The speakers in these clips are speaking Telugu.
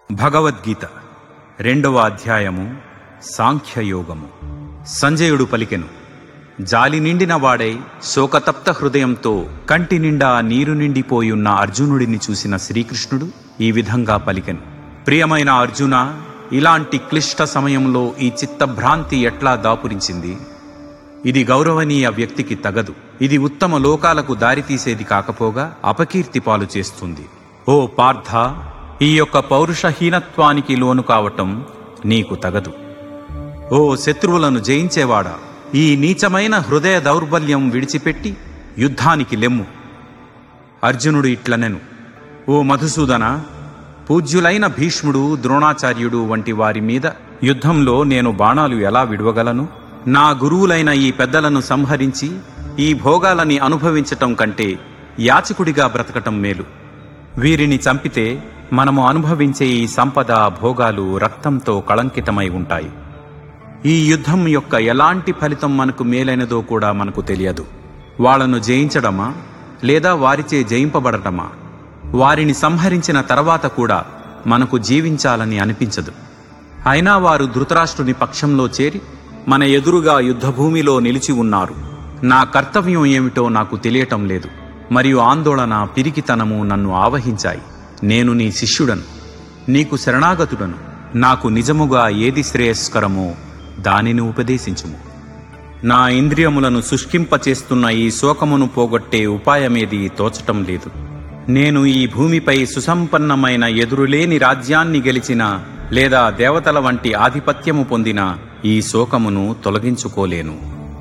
భగవద్గీత 2వ అధ్యాయము సాంఖ్యయోగము. సంజయుడు పలికెను, జాలి నిండిన వాడై శోకతప్త హృదయంతో కంటి నిండా నీరు నిండిపోయున్న అర్జునుడిని చూసిన శ్రీకృష్ణుడు ఈ విధంగా పలికెను. ప్రియమైన అర్జున, ఇలాంటి క్లిష్ట సమయంలో ఈ చిత్తభ్రాంతి ఎట్లా దాపురించింది? ఇది గౌరవనీయ వ్యక్తికి తగదు. ఇది ఉత్తమ లోకాలకు దారితీసేది కాకపోగా అపకీర్తి పాలు చేస్తుంది. ఓ పార్థ, ఈ యొక్క పౌరుషహీనత్వానికి లోను కావటం నీకు తగదు. ఓ శత్రువులను జయించేవాడా, ఈ నీచమైన హృదయ దౌర్బల్యం విడిచిపెట్టి యుద్ధానికి లెమ్ము. అర్జునుడు ఇట్లనెను, ఓ మధుసూదన, పూజ్యులైన భీష్ముడు, ద్రోణాచార్యుడు వంటి వారి మీద యుద్ధంలో నేను బాణాలు ఎలా విడవగలను? నా గురువులైన ఈ పెద్దలను సంహరించి ఈ భోగాలని అనుభవించటం కంటే యాచకుడిగా బ్రతకటం మేలు. వీరిని చంపితే మనము అనుభవించే ఈ సంపద, భోగాలు రక్తంతో కళంకితమై ఉంటాయి. ఈ యుద్ధం యొక్క ఎలాంటి ఫలితం మనకు మేలైనదో కూడా మనకు తెలియదు. వాళ్లను జయించడమా లేదా వారిచే జయింపబడటమా? వారిని సంహరించిన తర్వాత కూడా మనకు జీవించాలని అనిపించదు. అయినా వారు ధృతరాష్ట్రుని పక్షంలో చేరి మన ఎదురుగా యుద్ధభూమిలో నిలిచి ఉన్నారు. నా కర్తవ్యం ఏమిటో నాకు తెలియటం లేదు, మరియు ఆందోళన, పిరికితనము నన్ను ఆవహించాయి. నేను నీ శిష్యుడను, నీకు శరణాగతుడను. నాకు నిజముగా ఏది శ్రేయస్కరమో దానిని ఉపదేశించుము. నా ఇంద్రియములను శుష్కింపచేస్తున్న ఈ శోకమును పోగొట్టే ఉపాయమేది తోచటం లేదు. నేను ఈ భూమిపై సుసంపన్నమైన ఎదురులేని రాజ్యాన్ని గెలిచిన లేదా దేవతల వంటి ఆధిపత్యము పొందిన ఈ శోకమును తొలగించుకోలేను.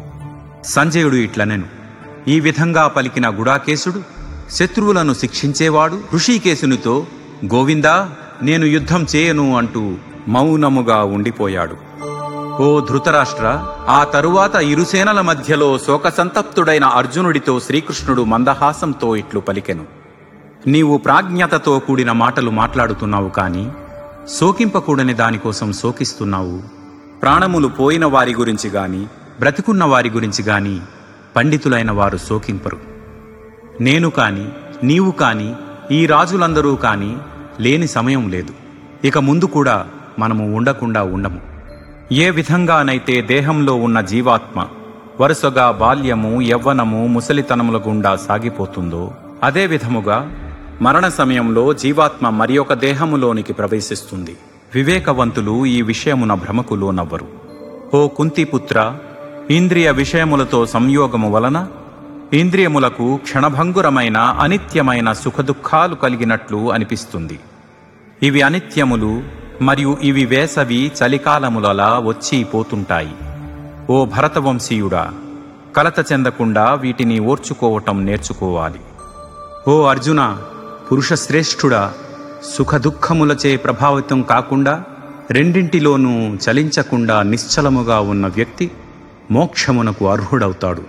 సంజయుడు ఇట్లనెను. ఈ విధంగా పలికిన గుడాకేశుడు శత్రువులను శిక్షించేవాడు ఋషికేశునితో, గోవిందా, నేను యుద్ధం చేయను అంటూ మౌనముగా ఉండిపోయాడు. ఓ ధృతరాష్ట్ర, ఆ తరువాత ఇరుసేనల మధ్యలో శోకసంతప్తుడైన అర్జునుడితో శ్రీకృష్ణుడు మందహాసంతో ఇట్లు పలికెను. నీవు ప్రాజ్ఞతతో కూడిన మాటలు మాట్లాడుతున్నావు, కాని శోకింపకూడని దానికోసం శోకిస్తున్నావు. ప్రాణములు పోయిన వారి గురించి గాని బ్రతికున్న వారి గురించి గాని పండితులైన వారు శోకింపరు. నేను కాని నీవు కాని ఈ రాజులందరూ కాని లేని సమయం లేదు. ఇక ముందు కూడా మనము ఉండకుండా ఉండము. ఏ విధంగానైతే దేహంలో ఉన్న జీవాత్మ వరుసగా బాల్యము, యవ్వనము, ముసలితనముల గుండా సాగిపోతుందో, అదే విధముగా మరణ సమయంలో జీవాత్మ మరి ఒక దేహములోనికి ప్రవేశిస్తుంది. వివేకవంతులు ఈ విషయమున భ్రమకు లోనవ్వరు. ఓ కుంతిపుత్ర, ఇంద్రియ విషయములతో సంయోగము వలన ఇంద్రియములకు క్షణభంగురమైన అనిత్యమైన సుఖదుఖాలు కలిగినట్లు అనిపిస్తుంది. ఇవి అనిత్యములు మరియు ఇవి వేసవి, చలికాలములలా వచ్చి పోతుంటాయి. ఓ భరతవంశీయుడా, కలత చెందకుండా వీటిని ఓర్చుకోవటం నేర్చుకోవాలి. ఓ అర్జున, పురుషశ్రేష్ఠుడా, సుఖదుఖములచే ప్రభావితం కాకుండా రెండింటిలోనూ చలించకుండా నిశ్చలముగా ఉన్న వ్యక్తి మోక్షమునకు అర్హుడవుతాడు.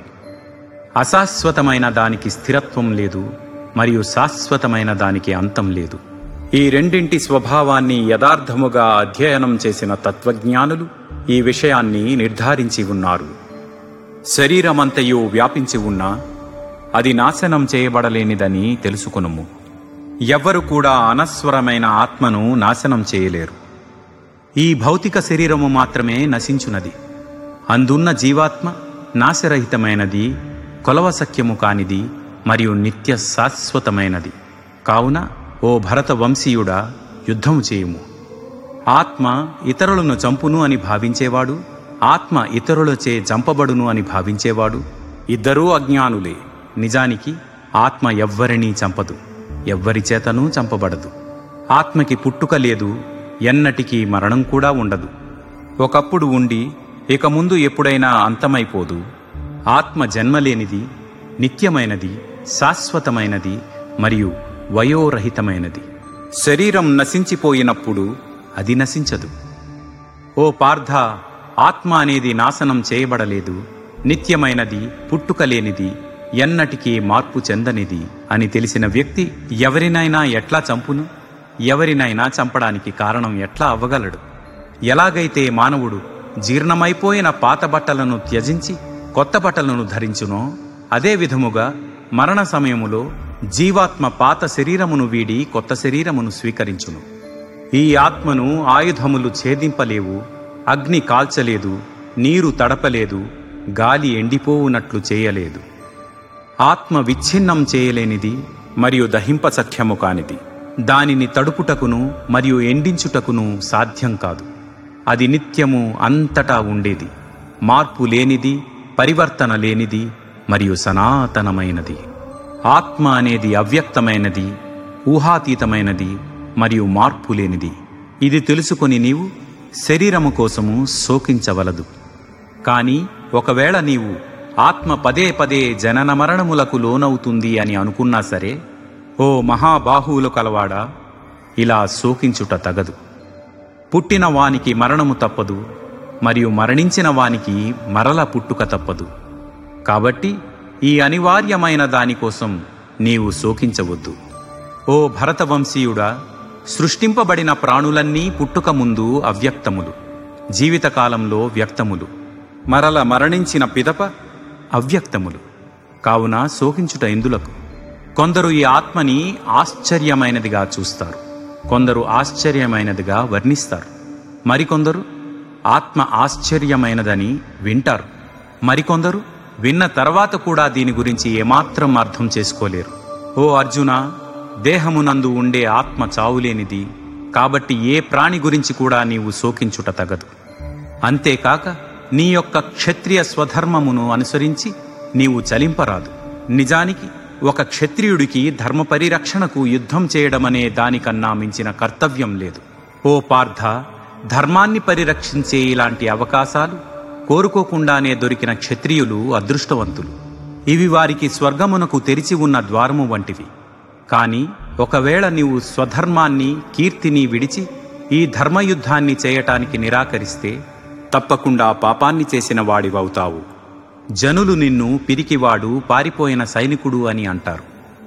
అశాశ్వతమైన దానికి స్థిరత్వం లేదు, మరియు శాశ్వతమైన దానికి అంతం లేదు. ఈ రెండింటి స్వభావాన్ని యథార్థముగా అధ్యయనం చేసిన తత్వజ్ఞానులు ఈ విషయాన్ని నిర్ధారించి ఉన్నారు. శరీరమంతయు వ్యాపించి ఉన్నా అది నాశనం చేయబడలేనిదని తెలుసుకొనుము. ఎవ్వరు కూడా అనస్వరమైన ఆత్మను నాశనం చేయలేరు. ఈ భౌతిక శరీరము మాత్రమే నశించున్నది. అందున్న జీవాత్మ నాశరహితమైనది, కొలవసఖ్యము కానిది మరియు నిత్య శాశ్వతమైనది. కావున ఓ భరత వంశీయుడా, యుద్ధము చేయుము. ఆత్మ ఇతరులను చంపును అని భావించేవాడు, ఆత్మ ఇతరులచే చంపబడును అని భావించేవాడు ఇద్దరూ అజ్ఞానులే. నిజానికి ఆత్మ ఎవ్వరినీ చంపదు, ఎవ్వరి చేతనూ చంపబడదు. ఆత్మకి పుట్టుక లేదు, ఎన్నటికీ మరణం కూడా ఉండదు. ఒకప్పుడు ఉండి ఇక ముందు ఎప్పుడైనా అంతమైపోదు. ఆత్మ జన్మలేనిది, నిత్యమైనది, శాశ్వతమైనది మరియు వయోరహితమైనది. శరీరం నశించిపోయినప్పుడు అది నశించదు. ఓ పార్థ, ఆత్మ అనేది నాశనం చేయబడలేదు, నిత్యమైనది, పుట్టుకలేనిది, ఎన్నటికీ మార్పు చెందనిది అని తెలిసిన వ్యక్తి ఎవరినైనా ఎట్లా చంపును? ఎవరినైనా చంపడానికి కారణం ఎట్లా అవ్వగలడు? ఎలాగైతే మానవుడు జీర్ణమైపోయిన పాత బట్టలను త్యజించి కొత్త బట్టలను ధరించునో, అదే విధముగా మరణ సమయములో జీవాత్మ పాత శరీరమును వీడి కొత్త శరీరమును స్వీకరించును. ఈ ఆత్మను ఆయుధములు ఛేదింపలేవు, అగ్ని కాల్చలేదు, నీరు తడపలేదు, గాలి ఎండిపోవునట్లు చేయలేదు. ఆత్మ విచ్ఛిన్నం చేయలేనిది మరియు దహింపసఖ్యము కానిది. దానిని తడుపుటకును మరియు ఎండించుటకును సాధ్యం కాదు. అది నిత్యము అంతటా ఉండేది, మార్పు లేనిది, పరివర్తన లేనిది మరియు సనాతనమైనది. ఆత్మ అనేది అవ్యక్తమైనది, ఊహాతీతమైనది మరియు మార్పు లేనిది. ఇది తెలుసుకొని నీవు శరీరము కోసము శోకించవలదు. కానీ ఒకవేళ నీవు ఆత్మ పదే పదే జనన మరణములకు లోనవుతుంది అని అనుకున్నా సరే, ఓ మహాబాహువులు కలవాడా, ఇలా శోకించుట తగదు. పుట్టిన వానికి మరణము తప్పదు, మరియు మరణించిన వానికి మరల పుట్టుక తప్పదు. కాబట్టి ఈ అనివార్యమైన దానికోసం నీవు శోకించవద్దు. ఓ భరతవంశీయుడా, సృష్టింపబడిన ప్రాణులన్నీ పుట్టుక ముందు అవ్యక్తములు, జీవితకాలంలో వ్యక్తములు, మరల మరణించిన పిదప అవ్యక్తములు. కావున శోకించుట ఎందులకు? కొందరు ఈ ఆత్మని ఆశ్చర్యమైనదిగా చూస్తారు, కొందరు ఆశ్చర్యమైనదిగా వర్ణిస్తారు, మరికొందరు ఆత్మ ఆశ్చర్యమైనదని వింటారు, మరికొందరు విన్న తర్వాత కూడా దీని గురించి ఏమాత్రం అర్థం చేసుకోలేరు. ఓ అర్జున, దేహమునందు ఉండే ఆత్మ చావులేనిది, కాబట్టి ఏ ప్రాణి గురించి కూడా నీవు శోకించుట తగదు. అంతేకాక నీ యొక్క క్షత్రియ స్వధర్మమును అనుసరించి నీవు చలింపరాదు. నిజానికి ఒక క్షత్రియుడికి ధర్మ పరిరక్షణకు యుద్ధం చేయడమనే దానికన్నా మించిన కర్తవ్యం లేదు. ఓ పార్థ, ధర్మాన్ని పరిరక్షించే ఇలాంటి అవకాశాలు కోరుకోకుండానే దొరికిన క్షత్రియులు అదృష్టవంతులు. ఇవి వారికి స్వర్గమునకు తెరిచి ఉన్న ద్వారము వంటివి. కానీ ఒకవేళ నీవు స్వధర్మాన్ని, కీర్తిని విడిచి ఈ ధర్మయుద్ధాన్ని చేయటానికి నిరాకరిస్తే తప్పకుండా పాపాన్ని చేసిన వాడివవుతావు. జనులు నిన్ను పిరికివాడు, పారిపోయిన సైనికుడు అని అంటారు.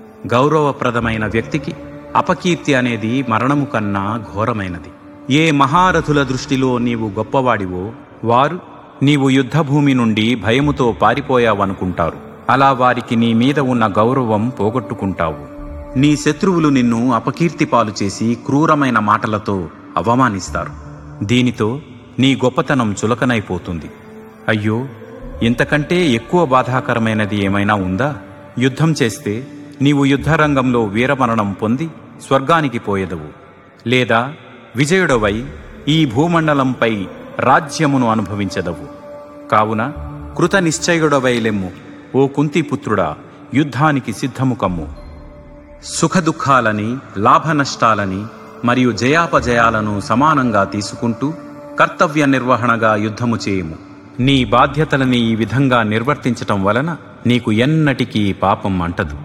గౌరవప్రదమైన వ్యక్తికి అపకీర్తి అనేది మరణము కన్నా ఘోరమైనది. ఏ మహారథుల దృష్టిలో నీవు గొప్పవాడివో వారు నీవు యుద్ధభూమి నుండి భయముతో పారిపోయావనుకుంటారు. అలా వారికి నీ మీద ఉన్న గౌరవం పోగొట్టుకుంటావు. నీ శత్రువులు నిన్ను అపకీర్తి పాలు చేసి క్రూరమైన మాటలతో అవమానిస్తారు. దీనితో నీ గొప్పతనం చులకనైపోతుంది. అయ్యో, ఇంతకంటే ఎక్కువ బాధాకరమైనది ఏమైనా ఉందా? యుద్ధం చేస్తే నీవు యుద్ధరంగంలో వీరమరణం పొంది స్వర్గానికి పోయెదవు, లేదా విజయుడవై ఈ భూమండలంపై రాజ్యమును అనుభవించదవు. కావున కృత నిశ్చయుడవై లెమ్ము, ఓ కుంతిపుత్రుడా, యుద్ధానికి సిద్ధము కమ్ము. సుఖదుఖాలని, లాభనష్టాలని మరియు జయాపజయాలను సమానంగా తీసుకుంటూ కర్తవ్య నిర్వహణగా యుద్ధము చేయుము. నీ బాధ్యతలని ఈ విధంగా నిర్వర్తించటం వలన నీకు ఎన్నటికీ పాపం అంటదు.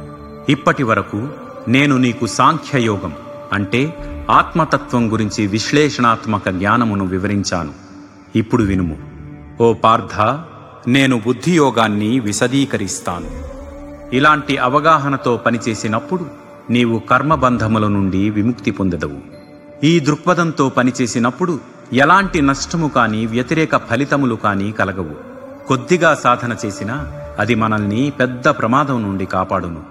ఇప్పటి వరకు నేను నీకు సాంఖ్యయోగం అంటే ఆత్మతత్వం గురించి విశ్లేషణాత్మక జ్ఞానమును వివరించాను. ఇప్పుడు వినుము. ఓ పార్థ, నేను బుద్ధియోగాన్ని విశదీకరిస్తాను. ఇలాంటి అవగాహనతో పనిచేసినప్పుడు నీవు కర్మబంధముల నుండి విముక్తి పొందెదవు. ఈ దృక్పథంతో పనిచేసినప్పుడు ఎలాంటి నష్టము కానీ, వ్యతిరేక ఫలితములు కానీ కలగవు. కొద్దిగా సాధన చేసినా అది మనల్ని పెద్ద ప్రమాదం నుండి కాపాడును.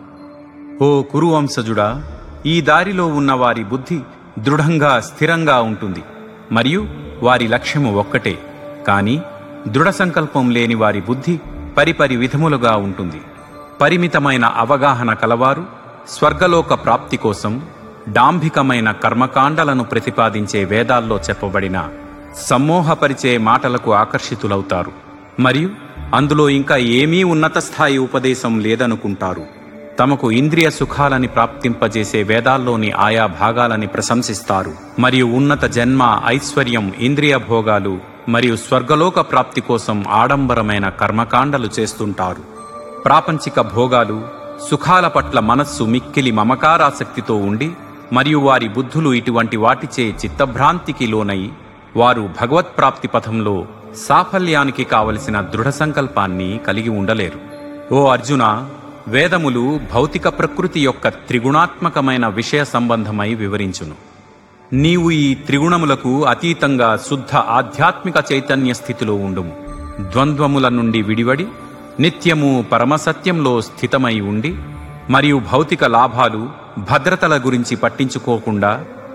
ఓ కురువంశజుడా, ఈ దారిలో ఉన్న వారి బుద్ధి దృఢంగా, స్థిరంగా ఉంటుంది మరియు వారి లక్ష్యము ఒక్కటే. కానీ దృఢ సంకల్పం లేని వారి బుద్ధి పరిపరి విధములుగా ఉంటుంది. పరిమితమైన అవగాహన కలవారు స్వర్గలోక ప్రాప్తి కోసం డాంభికమైన కర్మకాండలను ప్రతిపాదించే వేదాల్లో చెప్పబడిన సమ్మోహపరిచే మాటలకు ఆకర్షితులవుతారు మరియు అందులో ఇంకా ఏమీ ఉన్నత స్థాయి ఉపదేశం లేదనుకుంటారు. తమకు ఇంద్రియ సుఖాలని ప్రాప్తింపజేసే వేదాల్లోని ఆయా భాగాలని ప్రశంసిస్తారు మరియు ఉన్నత జన్మ, ఐశ్వర్యం, ఇంద్రియ భోగాలు మరియు స్వర్గలోక ప్రాప్తి కోసం ఆడంబరమైన కర్మకాండలు చేస్తుంటారు. ప్రాపంచిక భోగాలు, సుఖాల పట్ల మనస్సు మిక్కిలి మమకారాసక్తితో ఉండి మరియు వారి బుద్ధులు ఇటువంటి వాటిచే చిత్తభ్రాంతికి లోనై వారు భగవత్ప్రాప్తి పథంలో సాఫల్యానికి కావలసిన దృఢ సంకల్పాన్ని కలిగి ఉండలేరు. ఓ అర్జున, వేదములు భౌతిక ప్రకృతి యొక్క త్రిగుణాత్మకమైన విషయ సంబంధమై వివరించును. నీవు ఈ త్రిగుణములకు అతీతంగా శుద్ధ ఆధ్యాత్మిక చైతన్య స్థితిలో ఉండుము. ద్వంద్వముల నుండి విడివడి నిత్యము పరమసత్యంలో స్థితమై ఉండి మరియు భౌతిక లాభాలు, భద్రతల గురించి పట్టించుకోకుండా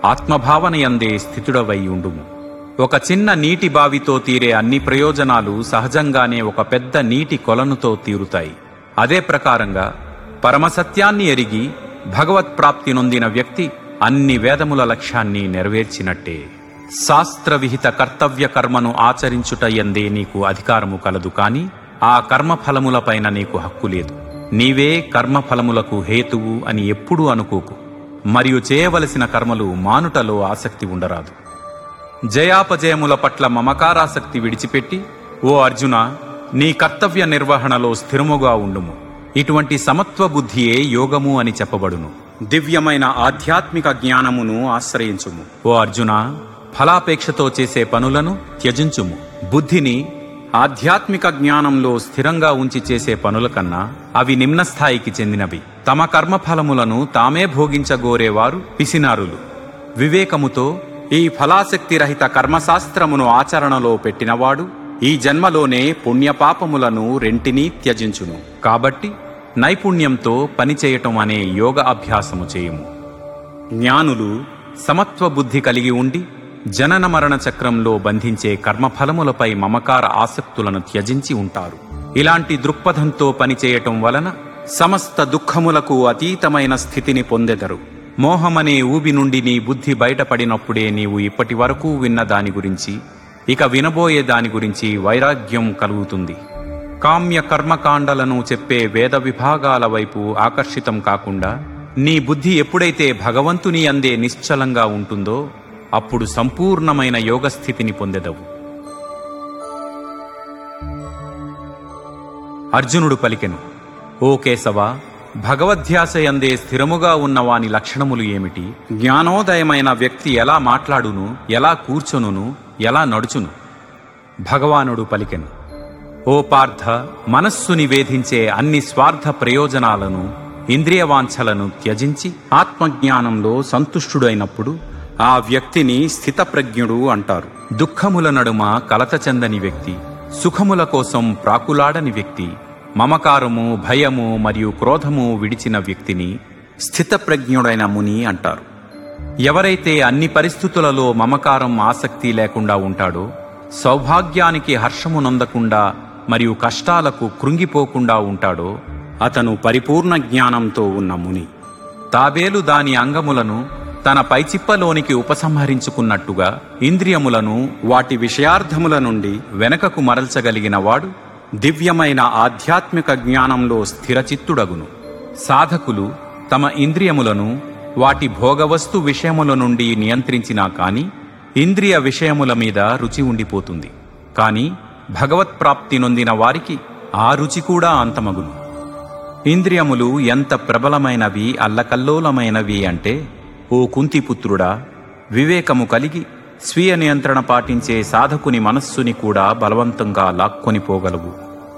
ఆత్మభావనయందే స్థితుడవై ఉండుము. ఒక చిన్న నీటి బావితో తీరే అన్ని ప్రయోజనాలు సహజంగానే ఒక పెద్ద నీటి కొలనుతో తీరుతాయి. అదే ప్రకారంగా పరమసత్యాన్ని ఎరిగి భగవత్ప్రాప్తి నొందిన వ్యక్తి అన్ని వేదముల లక్ష్యాన్ని నెరవేర్చినట్టే. శాస్త్రవిహిత కర్తవ్య కర్మను ఆచరించుట యందే నీకు అధికారము కలదు, కాని ఆ కర్మఫలములపైన నీకు హక్కు లేదు. నీవే కర్మఫలములకు హేతువు అని ఎప్పుడూ అనుకోకు. మరియు చేయవలసిన కర్మలు మానుటలో ఆసక్తి ఉండరాదు. జయాపజయముల పట్ల మమకారాసక్తి విడిచిపెట్టి, ఓ అర్జున, నీ కర్తవ్య నిర్వహణలో స్థిరముగా ఉండుము. ఇటువంటి సమత్వ బుద్ధియే యోగము అని చెప్పబడును. దివ్యమైన ఆధ్యాత్మిక జ్ఞానమును ఆశ్రయించుము. ఓ అర్జున, ఫలాపేక్షతో చేసే పనులను త్యజించుము. బుద్ధిని ఆధ్యాత్మిక జ్ఞానంలో స్థిరంగా ఉంచి చేసే పనుల కన్నా అవి నిమ్నస్థాయికి చెందినవి. తమ కర్మఫలములను తామే భోగించగోరేవారు పిసినారులు. వివేకముతో ఈ ఫలాసక్తి రహిత కర్మశాస్త్రమును ఆచరణలో పెట్టినవాడు ఈ జన్మలోనే పుణ్యపాపములను రెంటినీ త్యజించును. కాబట్టి నైపుణ్యంతో పనిచేయటం అనే యోగ అభ్యాసము చేయుము. జ్ఞానులు సమత్వ బుద్ధి కలిగి ఉండి జనన మరణ చక్రంలో బంధించే కర్మఫలములపై మమకార ఆసక్తులను త్యజించి ఉంటారు. ఇలాంటి దృక్పథంతో పనిచేయటం వలన సమస్త దుఃఖములకు అతీతమైన స్థితిని పొందెదరు. మోహమనే ఊబి నుండి నీ బుద్ధి బయటపడినప్పుడే నీవు ఇప్పటి వరకు విన్న దాని గురించి, ఇక వినబోయే దాని గురించి వైరాగ్యం కలుగుతుంది. కామ్య కర్మకాండలను చెప్పే వేద విభాగాల వైపు ఆకర్షితం కాకుండా నీ బుద్ధి ఎప్పుడైతే భగవంతుని అందే నిశ్చలంగా ఉంటుందో అప్పుడు సంపూర్ణమైన యోగస్థితిని పొందెదవు. అర్జునుడు పలికెను, ఓ కేశవ, భగవద్ధ్యాసయందే స్థిరముగా ఉన్నవాని లక్షణములు ఏమిటి? జ్ఞానోదయమైన వ్యక్తి ఎలా మాట్లాడును, ఎలా కూర్చొనును, ఎలా నడుచును? భగవానుడు పలికెను, ఓ పార్థ, మనస్సుని వేధించే అన్ని స్వార్థ ప్రయోజనాలను, ఇంద్రియవాంఛలను త్యజించి ఆత్మజ్ఞానంలో సంతుష్టుడైనప్పుడు ఆ వ్యక్తిని స్థితప్రజ్ఞుడు అంటారు. దుఃఖముల నడుమ కలత చెందని వ్యక్తి, సుఖముల కోసం ప్రాకులాడని వ్యక్తి, మమకారము, భయము మరియు క్రోధము విడిచిన వ్యక్తిని స్థితప్రజ్ఞుడైన ముని అంటారు. ఎవరైతే అన్ని పరిస్థితులలో మమకారం, ఆసక్తి లేకుండా ఉంటాడో, సౌభాగ్యానికి హర్షము నొందకుండా మరియు కష్టాలకు కృంగిపోకుండా ఉంటాడో అతను పరిపూర్ణ జ్ఞానంతో ఉన్న ముని. తాబేలు దాని అంగములను తన పైచిప్పలోనికి ఉపసంహరించుకున్నట్టుగా ఇంద్రియములను వాటి విషయార్థముల నుండి వెనకకు మరల్చగలిగిన వాడు దివ్యమైన ఆధ్యాత్మిక జ్ఞానంలో స్థిరచిత్తుడగును. సాధకులు తమ ఇంద్రియములను వాటి భోగవస్తు విషయముల నుండి నియంత్రించినా కాని ఇంద్రియ విషయముల మీద రుచి ఉండిపోతుంది. కాని భగవత్ప్రాప్తి నొందిన వారికి ఆ రుచి కూడా అంతమగును. ఇంద్రియములు ఎంత ప్రబలమైనవి, అల్లకల్లోలమైనవి అంటే, ఓ కుంతిపుత్రుడా, వివేకము కలిగి స్వీయ నియంత్రణ పాటించే సాధకుని మనస్సుని కూడా బలవంతంగా లాక్కొనిపోగలవు.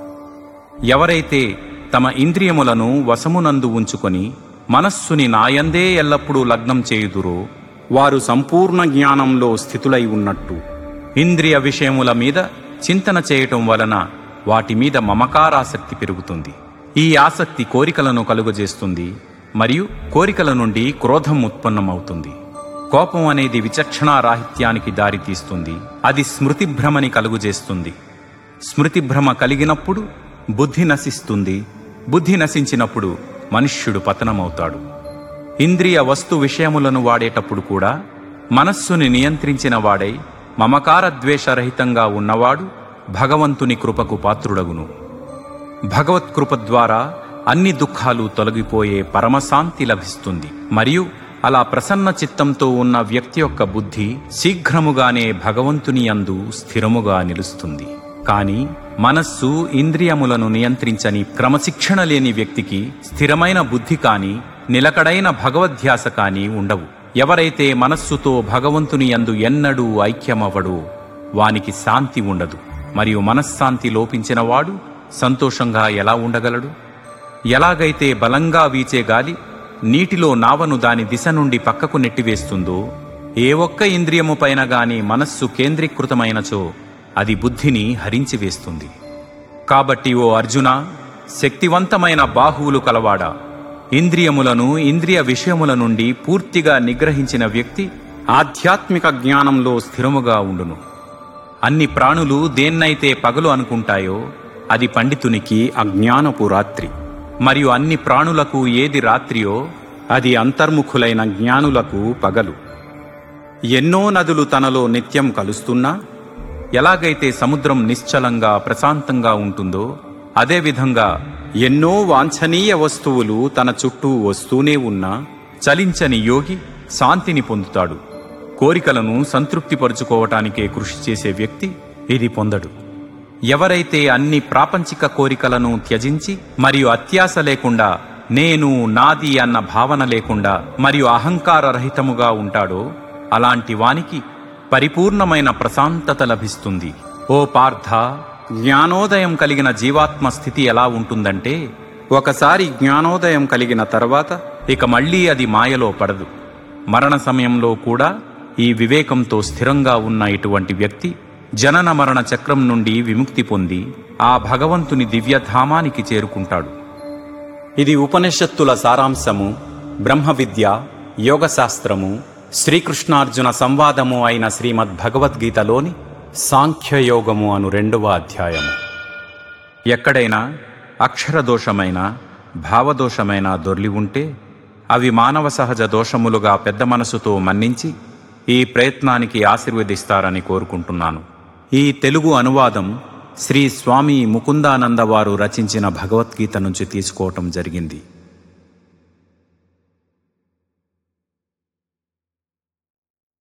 ఎవరైతే తమ ఇంద్రియములను వశమునందు ఉంచుకొని మనస్సుని నాయందే ఎల్లప్పుడూ లగ్నం చేయుదురో వారు సంపూర్ణ జ్ఞానంలో స్థితులై ఉన్నట్టు. ఇంద్రియ విషయముల మీద చింతన చేయటం వలన వాటి మీద మమకారాసక్తి పెరుగుతుంది. ఈ ఆసక్తి కోరికలను కలుగజేస్తుంది మరియు కోరికల నుండి క్రోధం ఉత్పన్నమవుతుంది. కోపం అనేది విచక్షణారాహిత్యానికి దారితీస్తుంది. అది స్మృతిభ్రమని కలుగజేస్తుంది. స్మృతిభ్రమ కలిగినప్పుడు బుద్ధి నశిస్తుంది. బుద్ధి నశించినప్పుడు మనుష్యుడు పతనమవుతాడు. ఇంద్రియ వస్తు విషయములను వాడేటప్పుడు కూడా మనస్సుని నియంత్రించిన వాడై మమకార ద్వేషరహితంగా ఉన్నవాడు భగవంతుని కృపకు పాత్రుడగును. భగవత్కృప ద్వారా అన్ని దుఃఖాలు తొలగిపోయే పరమశాంతి లభిస్తుంది. మరియు అలా ప్రసన్న చిత్తంతో ఉన్న వ్యక్తి యొక్క బుద్ధి శీఘ్రముగానే భగవంతుని యందు స్థిరముగా నిలుస్తుంది. కాని మనస్సు, ఇంద్రియములను నియంత్రించని క్రమశిక్షణ లేని వ్యక్తికి స్థిరమైన బుద్ధి కాని నిలకడైన భగవద్ధ్యాస కాని ఉండవు. ఎవరైతే మనస్సుతో భగవంతుని యందు ఎన్నడూ ఐక్యమవ్వడో వానికి శాంతి ఉండదు. మరియు మనశ్శాంతి లోపించిన వాడు సంతోషంగా ఎలా ఉండగలడు? ఎలాగైతే బలంగా వీచే గాలి నీటిలో నావను దాని దిశ నుండి పక్కకు నెట్టివేస్తుందో, ఏ ఒక్క ఇంద్రియము పైన గాని మనస్సు కేంద్రీకృతమైనచో అది బుద్ధిని హరించివేస్తుంది. కాబట్టి ఓ అర్జున, శక్తివంతమైన బాహువులు కలవాడా, ఇంద్రియములను ఇంద్రియ విషయముల నుండి పూర్తిగా నిగ్రహించిన వ్యక్తి ఆధ్యాత్మిక జ్ఞానంలో స్థిరముగా ఉండును. అన్ని ప్రాణులు దేన్నైతే పగలు అనుకుంటాయో అది పండితునికి అజ్ఞానపు రాత్రి, మరియు అన్ని ప్రాణులకు ఏది రాత్రియో అది అంతర్ముఖులైన జ్ఞానులకు పగలు. ఎన్నో నదులు తనలో నిత్యం కలుస్తున్నా ఎలాగైతే సముద్రం నిశ్చలంగా ప్రశాంతంగా ఉంటుందో అదేవిధంగా ఎన్నో వాంఛనీయ వస్తువులు తన చుట్టూ వస్తూనే ఉన్నా చలించని యోగి శాంతిని పొందుతాడు. కోరికలను సంతృప్తిపరుచుకోవటానికే కృషి చేసే వ్యక్తి ఇది పొందడు. ఎవరైతే అన్ని ప్రాపంచిక కోరికలను త్యజించి మరియు అత్యాశ లేకుండా నేను నాది అన్న భావన లేకుండా మరియు అహంకార రహితముగా ఉంటాడో అలాంటి వానికి పరిపూర్ణమైన ప్రశాంతత లభిస్తుంది. ఓ పార్థ, జ్ఞానోదయం కలిగిన జీవాత్మ స్థితి ఎలా ఉంటుందంటే ఒకసారి జ్ఞానోదయం కలిగిన తర్వాత ఇక మళ్లీ అది మాయలో పడదు. మరణ సమయంలో కూడా ఈ వివేకంతో స్థిరంగా ఉన్న ఇటువంటి వ్యక్తి జనన మరణ చక్రం నుండి విముక్తి పొంది ఆ భగవంతుని దివ్యధామానికి చేరుకుంటాడు. ఇది ఉపనిషత్తుల సారాంశము, బ్రహ్మ విద్య, యోగశాస్త్రము, శ్రీకృష్ణార్జున సంవాదము అయిన శ్రీమద్ భగవద్గీతలోని సాంఖ్యయోగము అను 2వ అధ్యాయము. ఎక్కడైనా అక్షరదోషమైన భావదోషమైన దొర్లి ఉంటే అవి మానవ సహజ దోషములుగా పెద్ద మనసుతో మన్నించి ఈ ప్రయత్నానికి ఆశీర్వదిస్తారని కోరుకుంటున్నాను. ఈ తెలుగు అనువాదం శ్రీ స్వామి ముకుందానంద వారు రచించిన భగవద్గీత నుంచి తీసుకోవటం జరిగింది.